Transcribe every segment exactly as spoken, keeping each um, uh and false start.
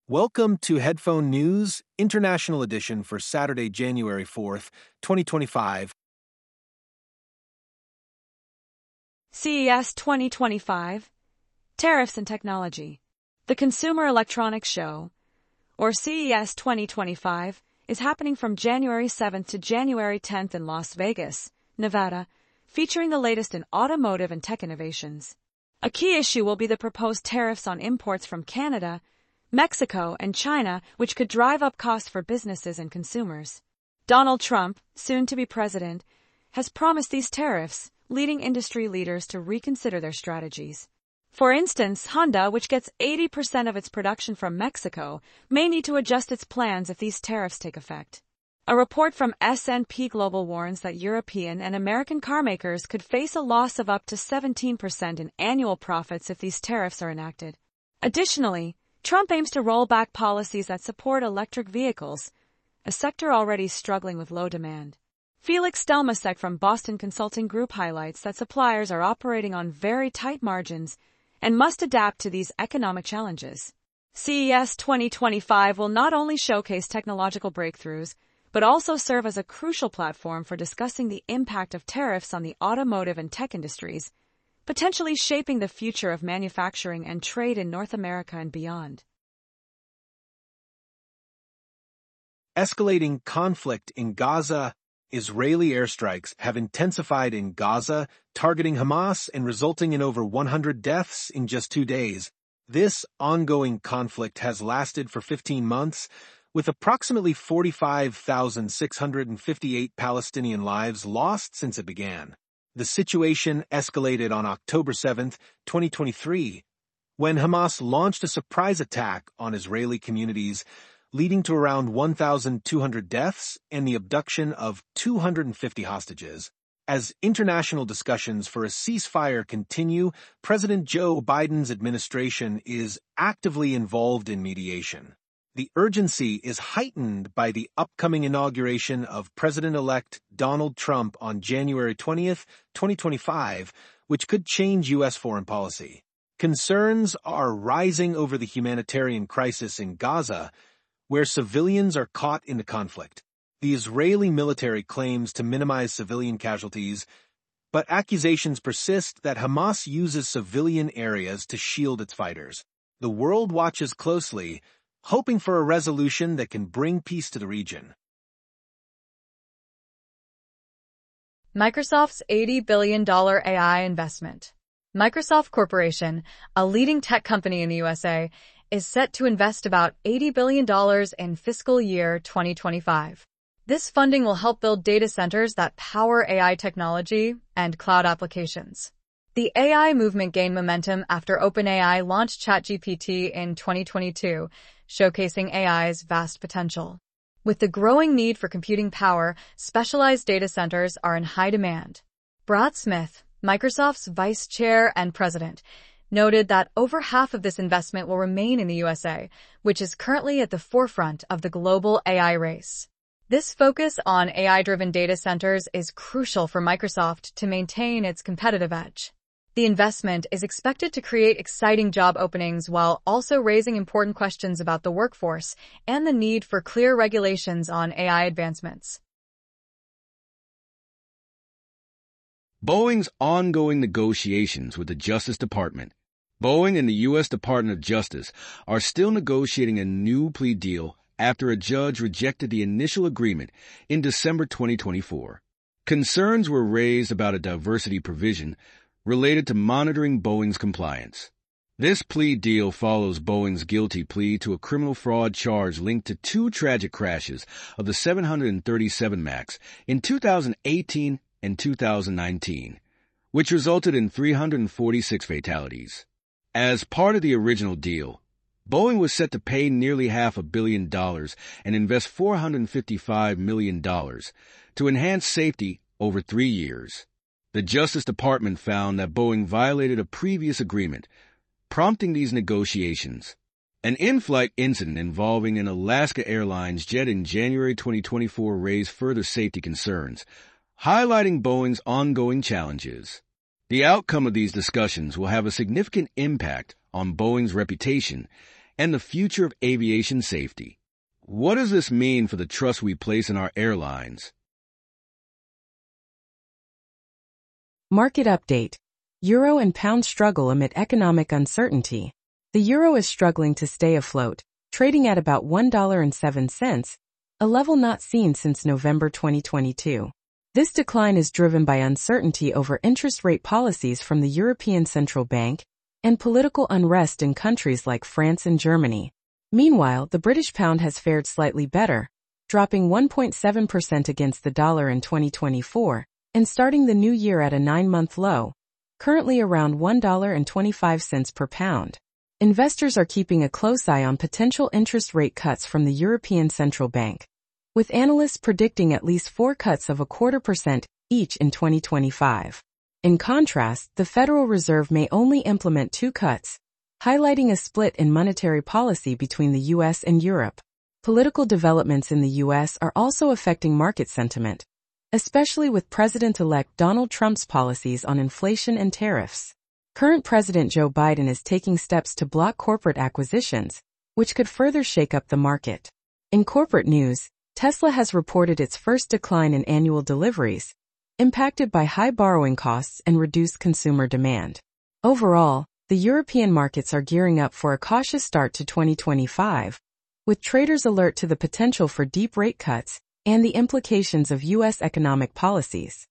Welcome to Headphone News, International Edition for Saturday, January fourth, twenty twenty-five. C E S twenty twenty-five, Tariffs and Technology. The Consumer Electronics Show, or C E S twenty twenty-five, is happening from January seventh to January tenth in Las Vegas, Nevada, featuring the latest in automotive and tech innovations. A key issue will be the proposed tariffs on imports from Canada, Mexico, and China, which could drive up costs for businesses and consumers. Donald Trump, soon to be president, has promised these tariffs, leading industry leaders to reconsider their strategies. For instance, Honda, which gets eighty percent of its production from Mexico, may need to adjust its plans if these tariffs take effect. A report from S and P Global warns that European and American carmakers could face a loss of up to seventeen percent in annual profits if these tariffs are enacted. Additionally, Trump aims to roll back policies that support electric vehicles, a sector already struggling with low demand. Felix Stelmasek from Boston Consulting Group highlights that suppliers are operating on very tight margins and must adapt to these economic challenges. C E S twenty twenty-five will not only showcase technological breakthroughs, but also serve as a crucial platform for discussing the impact of tariffs on the automotive and tech industries, potentially shaping the future of manufacturing and trade in North America and beyond. Escalating conflict in Gaza. Israeli airstrikes have intensified in Gaza, targeting Hamas and resulting in over one hundred deaths in just two days. This ongoing conflict has lasted for fifteen months, with approximately forty-five thousand six hundred fifty-eight Palestinian lives lost since it began. The situation escalated on October seventh, twenty twenty-three, when Hamas launched a surprise attack on Israeli communities, leading to around one thousand two hundred deaths and the abduction of two hundred fifty hostages. As international discussions for a ceasefire continue, President Joe Biden's administration is actively involved in mediation. The urgency is heightened by the upcoming inauguration of President-elect Donald Trump on January twentieth, twenty twenty-five, which could change U S foreign policy. Concerns are rising over the humanitarian crisis in Gaza, where civilians are caught in the conflict. The Israeli military claims to minimize civilian casualties, but accusations persist that Hamas uses civilian areas to shield its fighters. The world watches closely, hoping for a resolution that can bring peace to the region. Microsoft's eighty billion dollars A I investment. Microsoft Corporation, a leading tech company in the U S A, is set to invest about eighty billion dollars in fiscal year twenty twenty-five. This funding will help build data centers that power A I technology and cloud applications. The A I movement gained momentum after OpenAI launched ChatGPT in twenty twenty-two, showcasing A I's vast potential. With the growing need for computing power, specialized data centers are in high demand. Brad Smith, Microsoft's vice chair and president, noted that over half of this investment will remain in the U S A, which is currently at the forefront of the global A I race. This focus on A I-driven data centers is crucial for Microsoft to maintain its competitive edge. The investment is expected to create exciting job openings while also raising important questions about the workforce and the need for clear regulations on A I advancements. Boeing's ongoing negotiations with the Justice Department. Boeing and the U S Department of Justice are still negotiating a new plea deal after a judge rejected the initial agreement in December twenty twenty-four. Concerns were raised about a diversity provision related to monitoring Boeing's compliance. This plea deal follows Boeing's guilty plea to a criminal fraud charge linked to two tragic crashes of the seven thirty-seven MAX in two thousand eighteen and two thousand nineteen, which resulted in three hundred forty-six fatalities. As part of the original deal, Boeing was set to pay nearly half a billion dollars and invest four hundred fifty-five million dollars to enhance safety over three years. The Justice Department found that Boeing violated a previous agreement, prompting these negotiations. An in-flight incident involving an Alaska Airlines jet in January twenty twenty-four raised further safety concerns, highlighting Boeing's ongoing challenges. The outcome of these discussions will have a significant impact on Boeing's reputation and the future of aviation safety. What does this mean for the trust we place in our airlines? Market update. Euro and pound struggle amid economic uncertainty. The euro is struggling to stay afloat, trading at about one dollar and seven cents, a level not seen since November twenty twenty-two. This decline is driven by uncertainty over interest rate policies from the European Central Bank and political unrest in countries like France and Germany. Meanwhile, the British pound has fared slightly better, dropping one point seven percent against the dollar in twenty twenty-four and starting the new year at a nine-month low, currently around one dollar and twenty-five cents per pound. Investors are keeping a close eye on potential interest rate cuts from the European Central Bank, with analysts predicting at least four cuts of a quarter percent each in twenty twenty-five. In contrast, the Federal Reserve may only implement two cuts, highlighting a split in monetary policy between the U S and Europe. Political developments in the U S are also affecting market sentiment, especially with President-elect Donald Trump's policies on inflation and tariffs. Current President Joe Biden is taking steps to block corporate acquisitions, which could further shake up the market. In corporate news, Tesla has reported its first decline in annual deliveries, impacted by high borrowing costs and reduced consumer demand. Overall, the European markets are gearing up for a cautious start to twenty twenty-five, with traders alert to the potential for deep rate cuts and the implications of U S economic policies.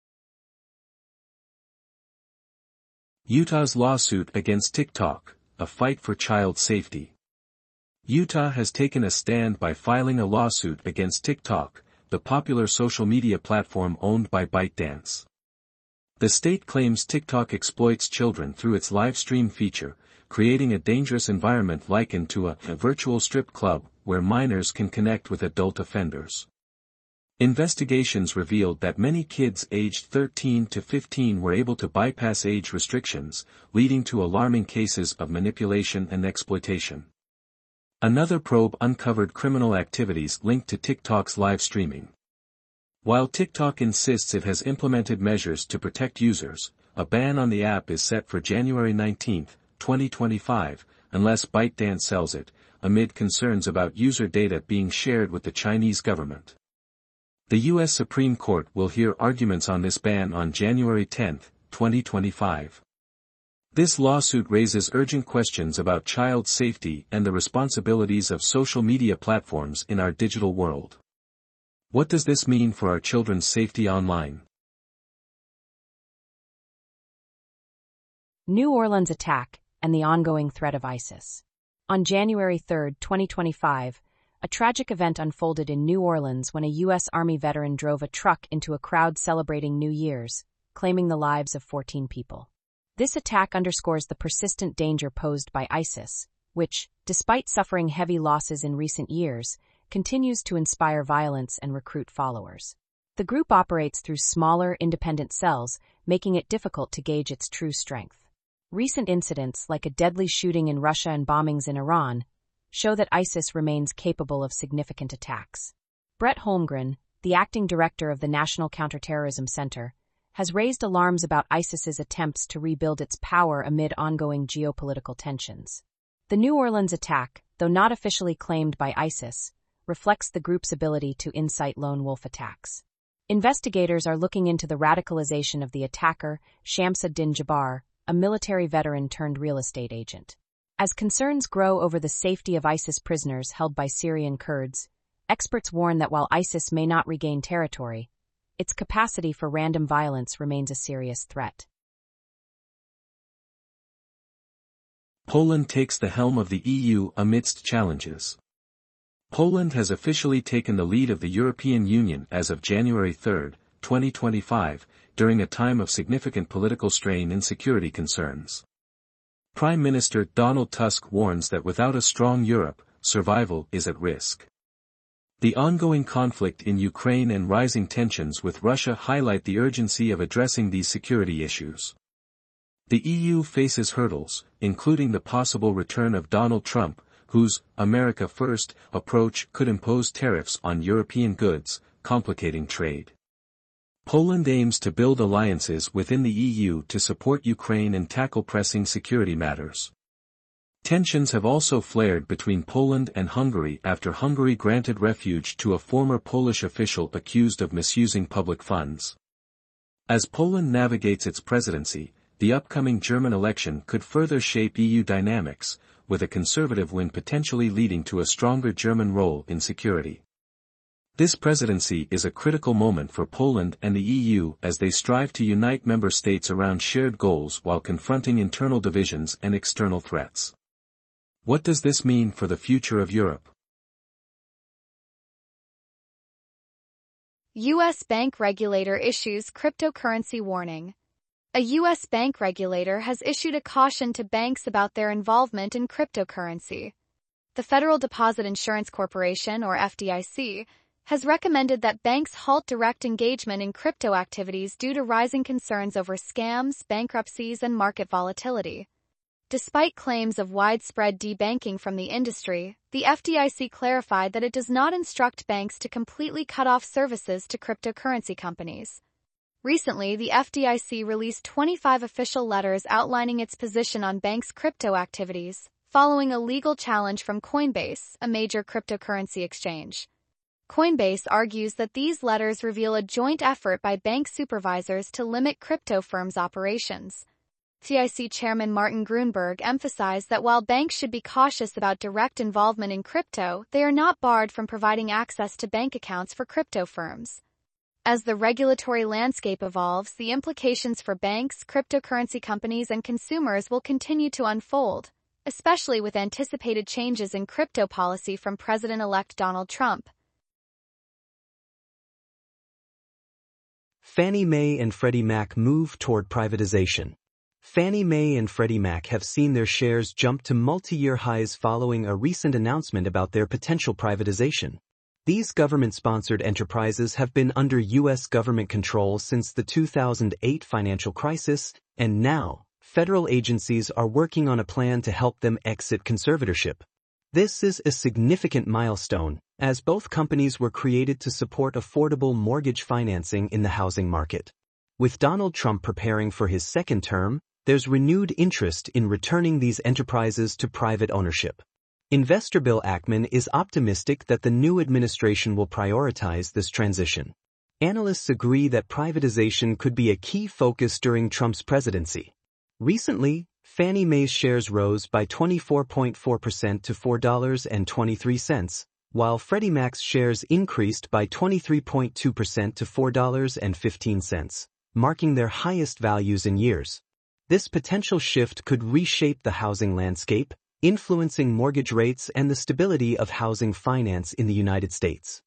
Utah's lawsuit against TikTok, a fight for child safety. Utah has taken a stand by filing a lawsuit against TikTok, the popular social media platform owned by ByteDance. The state claims TikTok exploits children through its live stream feature, creating a dangerous environment likened to a, a virtual strip club where minors can connect with adult offenders. Investigations revealed that many kids aged thirteen to fifteen were able to bypass age restrictions, leading to alarming cases of manipulation and exploitation. Another probe uncovered criminal activities linked to TikTok's live streaming. While TikTok insists it has implemented measures to protect users, a ban on the app is set for January nineteenth, twenty twenty-five, unless ByteDance sells it, amid concerns about user data being shared with the Chinese government. The U S Supreme Court will hear arguments on this ban on January tenth, twenty twenty-five. This lawsuit raises urgent questions about child safety and the responsibilities of social media platforms in our digital world. What does this mean for our children's safety online? New Orleans attack and the ongoing threat of ISIS. On January third, twenty twenty-five, a tragic event unfolded in New Orleans when a U S Army veteran drove a truck into a crowd celebrating New Year's, claiming the lives of fourteen people. This attack underscores the persistent danger posed by ISIS, which, despite suffering heavy losses in recent years, continues to inspire violence and recruit followers. The group operates through smaller, independent cells, making it difficult to gauge its true strength. Recent incidents, like a deadly shooting in Russia and bombings in Iran, show that ISIS remains capable of significant attacks. Brett Holmgren, the acting director of the National Counterterrorism Center, has raised alarms about ISIS's attempts to rebuild its power amid ongoing geopolitical tensions. The New Orleans attack, though not officially claimed by ISIS, reflects the group's ability to incite lone wolf attacks. Investigators are looking into the radicalization of the attacker, Shams ad-Din Jabbar, a military veteran turned real estate agent. As concerns grow over the safety of ISIS prisoners held by Syrian Kurds, experts warn that while ISIS may not regain territory, its capacity for random violence remains a serious threat. Poland takes the helm of the E U amidst challenges. Poland has officially taken the lead of the European Union as of January third, twenty twenty-five, during a time of significant political strain and security concerns. Prime Minister Donald Tusk warns that without a strong Europe, survival is at risk. The ongoing conflict in Ukraine and rising tensions with Russia highlight the urgency of addressing these security issues. The E U faces hurdles, including the possible return of Donald Trump, whose America First approach could impose tariffs on European goods, complicating trade. Poland aims to build alliances within the E U to support Ukraine and tackle pressing security matters. Tensions have also flared between Poland and Hungary after Hungary granted refuge to a former Polish official accused of misusing public funds. As Poland navigates its presidency, the upcoming German election could further shape E U dynamics, with a conservative win potentially leading to a stronger German role in security. This presidency is a critical moment for Poland and the E U as they strive to unite member states around shared goals while confronting internal divisions and external threats. What does this mean for the future of Europe? U S bank regulator issues cryptocurrency warning. A U S bank regulator has issued a caution to banks about their involvement in cryptocurrency. The Federal Deposit Insurance Corporation, or F D I C, has recommended that banks halt direct engagement in crypto activities due to rising concerns over scams, bankruptcies, and market volatility. Despite claims of widespread debanking from the industry, the F D I C clarified that it does not instruct banks to completely cut off services to cryptocurrency companies. Recently, the F D I C released twenty-five official letters outlining its position on banks' crypto activities, following a legal challenge from Coinbase, a major cryptocurrency exchange. Coinbase argues that these letters reveal a joint effort by bank supervisors to limit crypto firms' operations. F D I C Chairman Martin Grunberg emphasized that while banks should be cautious about direct involvement in crypto, they are not barred from providing access to bank accounts for crypto firms. As the regulatory landscape evolves, the implications for banks, cryptocurrency companies, and consumers will continue to unfold, especially with anticipated changes in crypto policy from President-elect Donald Trump. Fannie Mae and Freddie Mac move toward privatization. Fannie Mae and Freddie Mac have seen their shares jump to multi-year highs following a recent announcement about their potential privatization. These government-sponsored enterprises have been under U S government control since the two thousand eight financial crisis, and now, federal agencies are working on a plan to help them exit conservatorship. This is a significant milestone, as both companies were created to support affordable mortgage financing in the housing market. With Donald Trump preparing for his second term, there's renewed interest in returning these enterprises to private ownership. Investor Bill Ackman is optimistic that the new administration will prioritize this transition. Analysts agree that privatization could be a key focus during Trump's presidency. Recently, Fannie Mae's shares rose by twenty-four point four percent to four dollars and twenty-three cents, while Freddie Mac's shares increased by twenty-three point two percent to four dollars and fifteen cents, marking their highest values in years. This potential shift could reshape the housing landscape, influencing mortgage rates and the stability of housing finance in the United States.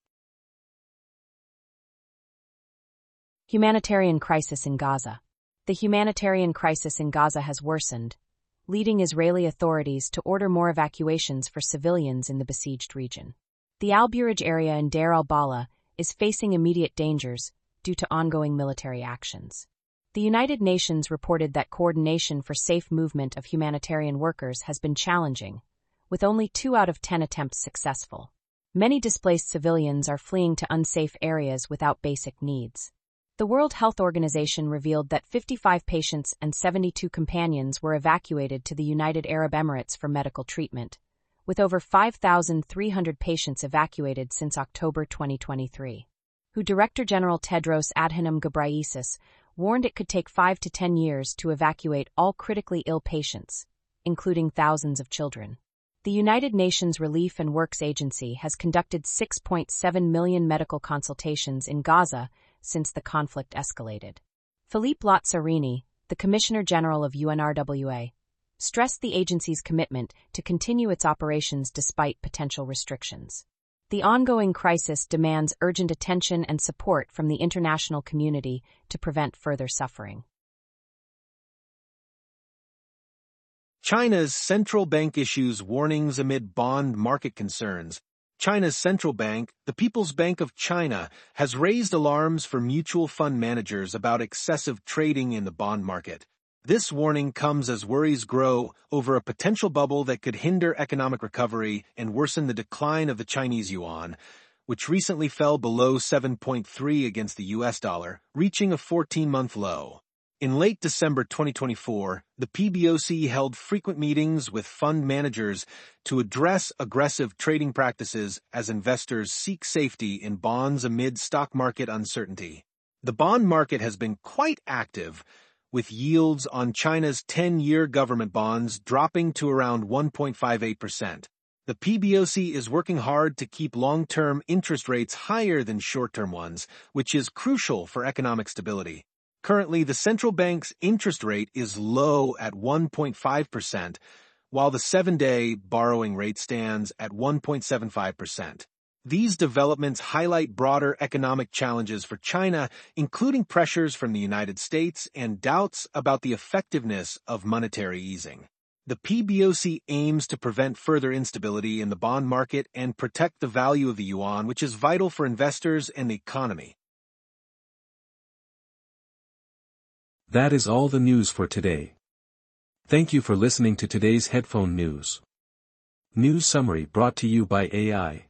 Humanitarian crisis in Gaza. The humanitarian crisis in Gaza has worsened, leading Israeli authorities to order more evacuations for civilians in the besieged region. The Al-Burej area in Deir al-Balah is facing immediate dangers due to ongoing military actions. The United Nations reported that coordination for safe movement of humanitarian workers has been challenging, with only two out of ten attempts successful. Many displaced civilians are fleeing to unsafe areas without basic needs. The World Health Organization revealed that fifty-five patients and seventy-two companions were evacuated to the United Arab Emirates for medical treatment, with over five thousand three hundred patients evacuated since October twenty twenty-three. W H O Director General Tedros Adhanom Ghebreyesus warned it could take five to ten years to evacuate all critically ill patients, including thousands of children. The United Nations Relief and Works Agency has conducted six point seven million medical consultations in Gaza since the conflict escalated. Philippe Lazzarini, the Commissioner General of U N R W A, stressed the agency's commitment to continue its operations despite potential restrictions. The ongoing crisis demands urgent attention and support from the international community to prevent further suffering. China's central bank issues warnings amid bond market concerns. China's central bank, the People's Bank of China, has raised alarms for mutual fund managers about excessive trading in the bond market. This warning comes as worries grow over a potential bubble that could hinder economic recovery and worsen the decline of the Chinese yuan, which recently fell below seven point three against the U S dollar, reaching a fourteen-month low. In late December twenty twenty-four, the P B O C held frequent meetings with fund managers to address aggressive trading practices as investors seek safety in bonds amid stock market uncertainty. The bond market has been quite active, with yields on China's ten-year government bonds dropping to around one point five eight percent. The P B O C is working hard to keep long-term interest rates higher than short-term ones, which is crucial for economic stability. Currently, the central bank's interest rate is low at one point five percent, while the seven-day borrowing rate stands at one point seven five percent. These developments highlight broader economic challenges for China, including pressures from the United States and doubts about the effectiveness of monetary easing. The P B O C aims to prevent further instability in the bond market and protect the value of the yuan, which is vital for investors and the economy. That is all the news for today. Thank you for listening to today's headphone news. News summary brought to you by A I.